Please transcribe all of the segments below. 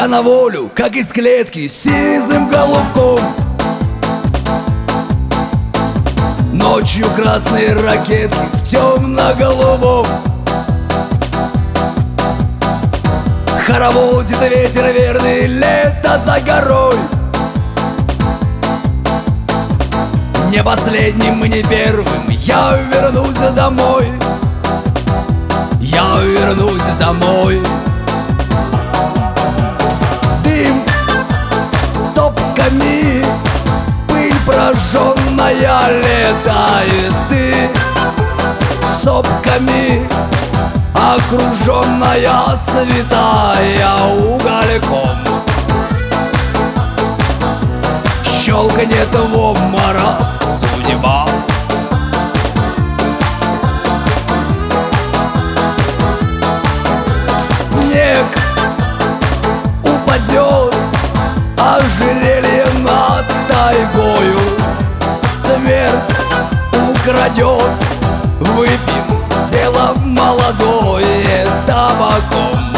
Я на волю, как из клетки, с сизым голубком. Ночью красные ракетки в темно-голубом хороводит ветер верный, лето за горой. Не последним и не первым я вернусь домой. Я вернусь домой. Дым стопками, пыль прожженная летает. Ты сопками, окруженная святая угольком. Щелканет в обморок судьба. Снег упадет, ожерелье над тайгою. Смерть украдет, выпьем дело молодое табаком.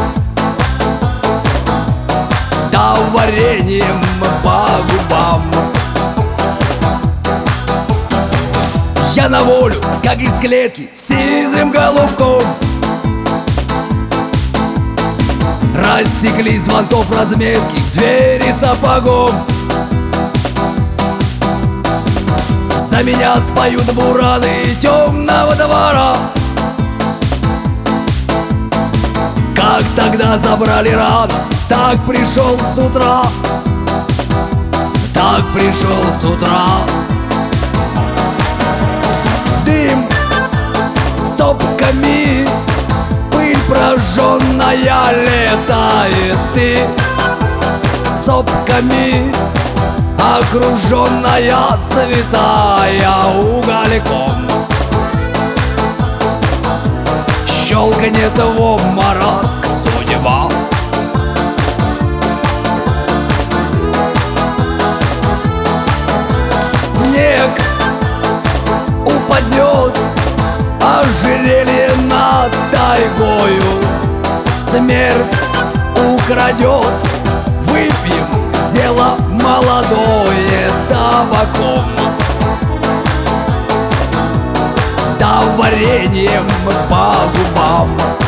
Да вареньем по губам. Я на волю, как из клетки, с сизым голубком. Рассекли звонков разметки в двери сапогом. За меня споют бураны темного двора. Как тогда забрали рано, так пришел с утра. Так пришел с утра. Дым стопками, пыль прожженная летает. Ты сопками, окруженная святая угольком. Щелканет в обморок судьба. Снег упадет, ожерелье над тайгою. Смерть украдет, выпьем дело молодое табаком. Да вареньем по губам.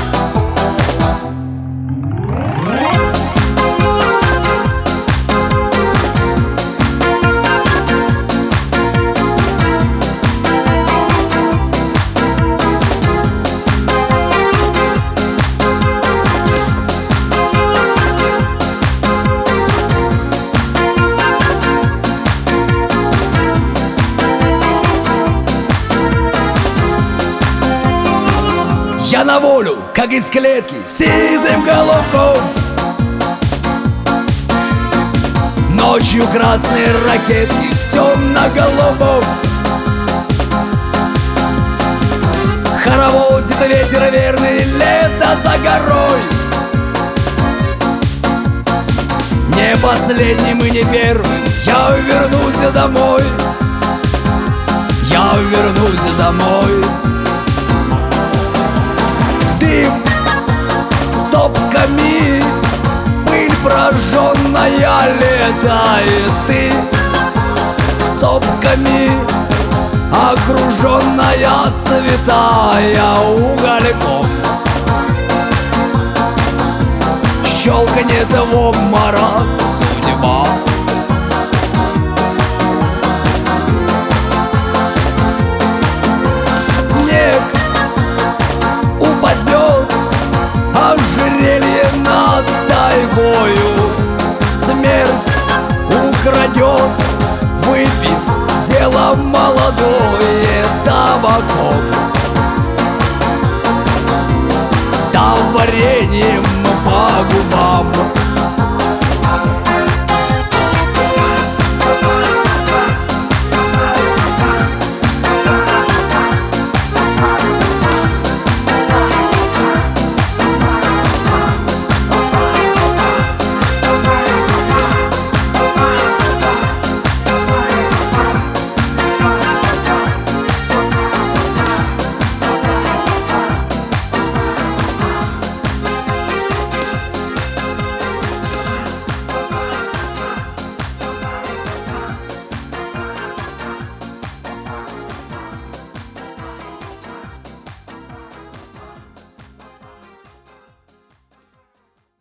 Я на волю, как из клетки, с сизым голубком. Ночью красные ракетки в темно-голубом хороводит ветер верный, лето за горой. Не последним и не первым я вернусь домой. Я вернусь домой. Дым стопками, пыль прожженная летает. Ты сопками, окруженная святая угольком. Щелканет в обморок судьба. Снег упадет, ожерелье над тайгою. Смерть украдет, выпьем дело молодое табаком.